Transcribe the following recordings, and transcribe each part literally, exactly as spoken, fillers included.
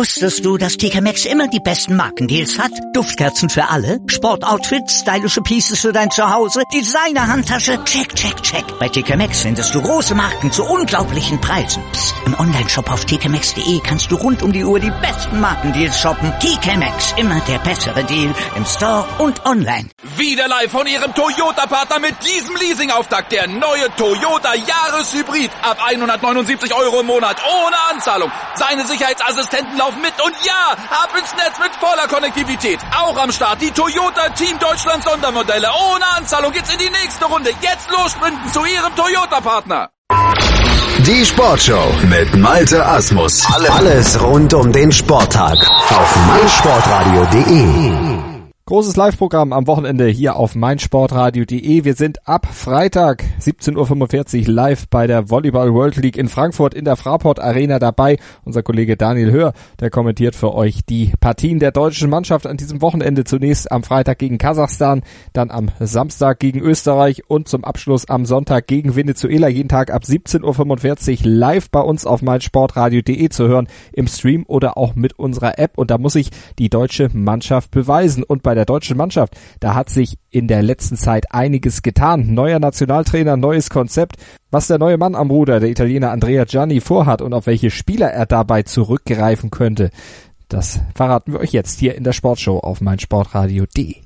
Wusstest du, dass T K Maxx immer die besten Markendeals hat? Duftkerzen für alle, Sportoutfits, stylische Pieces für dein Zuhause, Designer-Handtasche, check, check, check. Bei T K Maxx findest du große Marken zu unglaublichen Preisen. Psst. Im Onlineshop auf t k maxx punkt de kannst du rund um die Uhr die besten Markendeals shoppen. T K Maxx, immer der bessere Deal im Store und online. Wieder live von Ihrem Toyota-Partner mit diesem Leasing-Auftakt. Der neue Toyota Jahreshybrid. Ab hundertneunundsiebzig Euro im Monat ohne Anzahlung. Seine Sicherheitsassistenten laufen mit und ja, ab ins Netz mit voller Konnektivität. Auch am Start die Toyota Team Deutschland Sondermodelle. Ohne Anzahlung geht's in die nächste Runde. Jetzt los sprinten zu Ihrem Toyota-Partner. Die Sportshow mit Malte Asmus. Alles rund um den Sporttag auf meinsportradio punkt de. Großes Live-Programm am Wochenende hier auf meinsportradio punkt de. Wir sind ab Freitag siebzehn Uhr fünfundvierzig live bei der Volleyball World League in Frankfurt in der Fraport Arena dabei. Unser Kollege Daniel Höhr, der kommentiert für euch die Partien der deutschen Mannschaft an diesem Wochenende. Zunächst am Freitag gegen Kasachstan, dann am Samstag gegen Österreich und zum Abschluss am Sonntag gegen Venezuela. Jeden Tag ab siebzehn Uhr fünfundvierzig live bei uns auf meinsportradio punkt de zu hören im Stream oder auch mit unserer App. Und da muss sich die deutsche Mannschaft beweisen. Und bei der deutschen Mannschaft, da hat sich in der letzten Zeit einiges getan. Neuer Nationaltrainer, neues Konzept. Was der neue Mann am Ruder, der Italiener Andrea Gianni, vorhat und auf welche Spieler er dabei zurückgreifen könnte, das verraten wir euch jetzt hier in der Sportshow auf meinsportradio punkt de.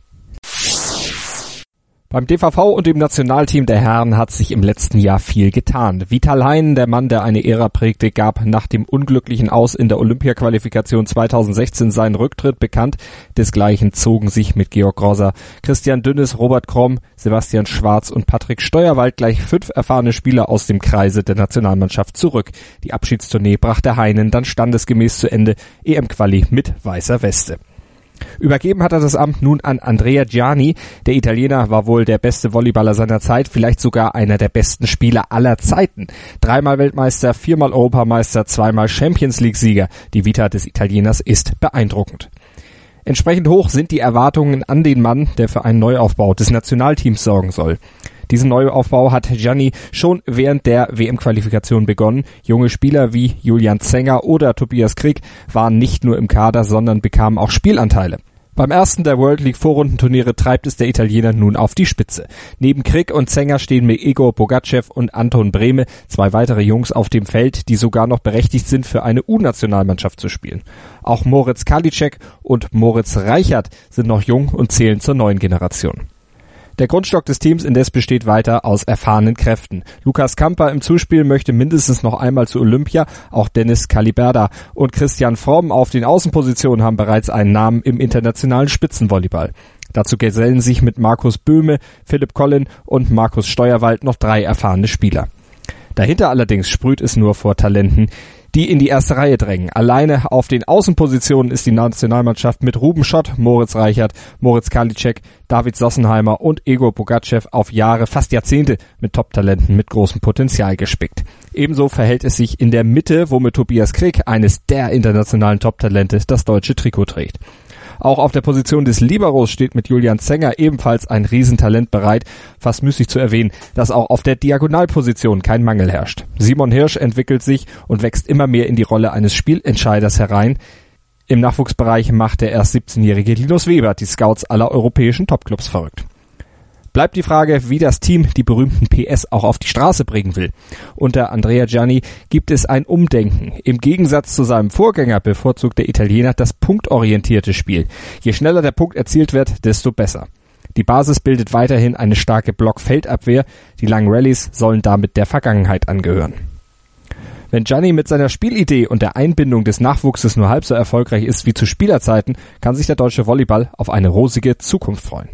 Beim D V V und dem Nationalteam der Herren hat sich im letzten Jahr viel getan. Vital Heinen, der Mann, der eine Ära prägte, gab nach dem unglücklichen Aus in der Olympiaqualifikation zweitausendsechzehn seinen Rücktritt bekannt. Desgleichen zogen sich mit Georg Grosser, Christian Dünnes, Robert Kromm, Sebastian Schwarz und Patrick Steuerwald gleich fünf erfahrene Spieler aus dem Kreise der Nationalmannschaft zurück. Die Abschiedstournee brachte Heinen dann standesgemäß zu Ende, E M-Quali mit weißer Weste. Übergeben hat er das Amt nun an Andrea Gianni. Der Italiener war wohl der beste Volleyballer seiner Zeit, vielleicht sogar einer der besten Spieler aller Zeiten. Dreimal Weltmeister, viermal Europameister, zweimal Champions League-Sieger. Die Vita des Italieners ist beeindruckend. Entsprechend hoch sind die Erwartungen an den Mann, der für einen Neuaufbau des Nationalteams sorgen soll. Diesen Neuaufbau hat Gianni schon während der W M-Qualifikation begonnen. Junge Spieler wie Julian Zenger oder Tobias Krick waren nicht nur im Kader, sondern bekamen auch Spielanteile. Beim ersten der World League Vorrundenturniere treibt es der Italiener nun auf die Spitze. Neben Krick und Zenger stehen mit Igor Bogachev und Anton Brehme zwei weitere Jungs auf dem Feld, die sogar noch berechtigt sind, für eine U-Nationalmannschaft zu spielen. Auch Moritz Karliczek und Moritz Reichert sind noch jung und zählen zur neuen Generation. Der Grundstock des Teams indes besteht weiter aus erfahrenen Kräften. Lukas Kamper im Zuspiel möchte mindestens noch einmal zu Olympia, auch Dennis Caliberda und Christian Fromm auf den Außenpositionen haben bereits einen Namen im internationalen Spitzenvolleyball. Dazu gesellen sich mit Markus Böhme, Philipp Collin und Markus Steuerwald noch drei erfahrene Spieler. Dahinter allerdings sprüht es nur vor Talenten, die in die erste Reihe drängen. Alleine auf den Außenpositionen ist die Nationalmannschaft mit Ruben Schott, Moritz Reichert, Moritz Karliczek, David Sossenheimer und Igor Bogachev auf Jahre, fast Jahrzehnte mit Top-Talenten mit großem Potenzial gespickt. Ebenso verhält es sich in der Mitte, wo mit Tobias Krick, eines der internationalen Top-Talente, das deutsche Trikot trägt. Auch auf der Position des Liberos steht mit Julian Zenger ebenfalls ein Riesentalent bereit. Fast müßig zu erwähnen, dass auch auf der Diagonalposition kein Mangel herrscht. Simon Hirsch entwickelt sich und wächst immer mehr in die Rolle eines Spielentscheiders herein. Im Nachwuchsbereich macht der erst siebzehnjährige Linus Weber die Scouts aller europäischen Topclubs verrückt. Bleibt die Frage, wie das Team die berühmten P S auch auf die Straße bringen will. Unter Andrea Gianni gibt es ein Umdenken. Im Gegensatz zu seinem Vorgänger bevorzugt der Italiener das punktorientierte Spiel. Je schneller der Punkt erzielt wird, desto besser. Die Basis bildet weiterhin eine starke Block-Feldabwehr. Die langen Rallyes sollen damit der Vergangenheit angehören. Wenn Gianni mit seiner Spielidee und der Einbindung des Nachwuchses nur halb so erfolgreich ist wie zu Spielerzeiten, kann sich der deutsche Volleyball auf eine rosige Zukunft freuen.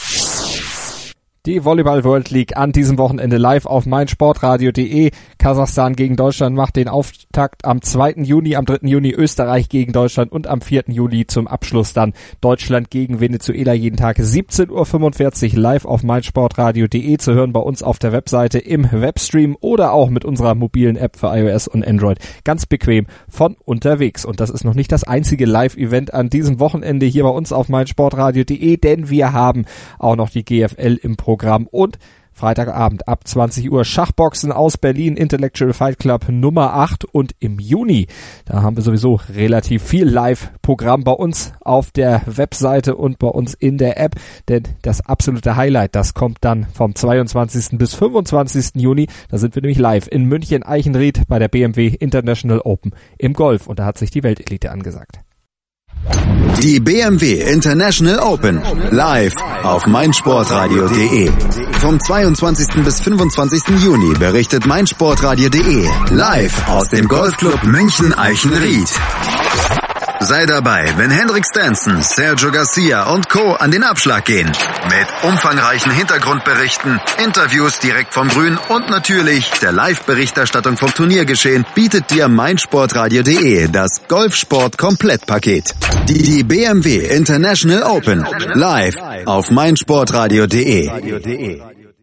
Die Volleyball World League an diesem Wochenende live auf meinsportradio punkt de. Kasachstan gegen Deutschland macht den Auftakt am zweiten Juni, am dritten Juni Österreich gegen Deutschland und am vierten Juli zum Abschluss dann Deutschland gegen Venezuela. Jeden Tag siebzehn Uhr fünfundvierzig live auf meinsportradio punkt de zu hören bei uns auf der Webseite im Webstream oder auch mit unserer mobilen App für iOS und Android. Ganz bequem von unterwegs. Und das ist noch nicht das einzige Live-Event an diesem Wochenende hier bei uns auf meinsportradio punkt de, denn wir haben auch noch die G F L im Programm. Programm und Freitagabend ab zwanzig Uhr Schachboxen aus Berlin, Intellectual Fight Club Nummer acht. Und im Juni, da haben wir sowieso relativ viel Live-Programm bei uns auf der Webseite und bei uns in der App. Denn das absolute Highlight, das kommt dann vom zweiundzwanzigsten bis fünfundzwanzigsten Juni. Da sind wir nämlich live in München-Eichenried bei der B M W International Open im Golf. Und da hat sich die Weltelite angesagt. Die B M W International Open live auf meinsportradio punkt de. Vom zweiundzwanzigsten bis fünfundzwanzigsten Juni berichtet meinsportradio punkt de live aus dem Golfclub München-Eichenried. Sei dabei, wenn Henrik Stenson, Sergio Garcia und Co. an den Abschlag gehen. Mit umfangreichen Hintergrundberichten, Interviews direkt vom Grün und natürlich der Live-Berichterstattung vom Turniergeschehen bietet dir meinsportradio punkt de das Golfsport-Komplettpaket. Die, die B M W International Open live auf meinsportradio punkt de.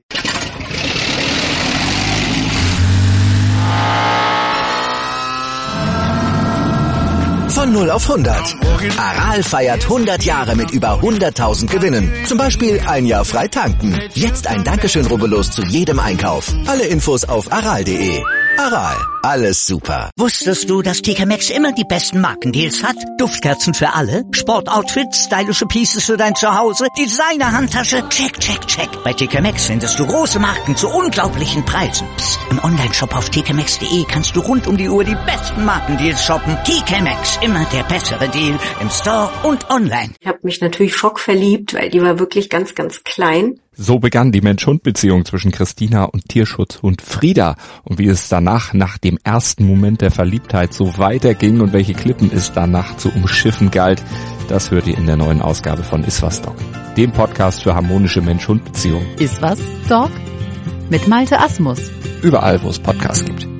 Von null auf hundert. Aral feiert hundert Jahre mit über hunderttausend Gewinnen. Zum Beispiel ein Jahr frei tanken. Jetzt ein Dankeschön, rubbellos zu jedem Einkauf. Alle Infos auf aral punkt de. Aral, alles super. Wusstest du, dass T K Maxx immer die besten Markendeals hat? Duftkerzen für alle, Sportoutfits, stylische Pieces für dein Zuhause, Designer-Handtasche, check, check, check. Bei T K Maxx findest du große Marken zu unglaublichen Preisen. Psst. Im Onlineshop auf t k maxx punkt de kannst du rund um die Uhr die besten Markendeals shoppen. T K Maxx, immer der bessere Deal im Store und online. Ich habe mich natürlich schockverliebt, weil die war wirklich ganz, ganz klein. So begann die Mensch-Hund-Beziehung zwischen Christina und Tierschutzhund Frieda. Und wie es danach, nach dem ersten Moment der Verliebtheit, so weiterging und welche Klippen es danach zu umschiffen galt, das hört ihr in der neuen Ausgabe von Iswas Dog, dem Podcast für harmonische Mensch-Hund-Beziehungen. Iswas Dog? Mit Malte Asmus. Überall, wo es Podcasts gibt.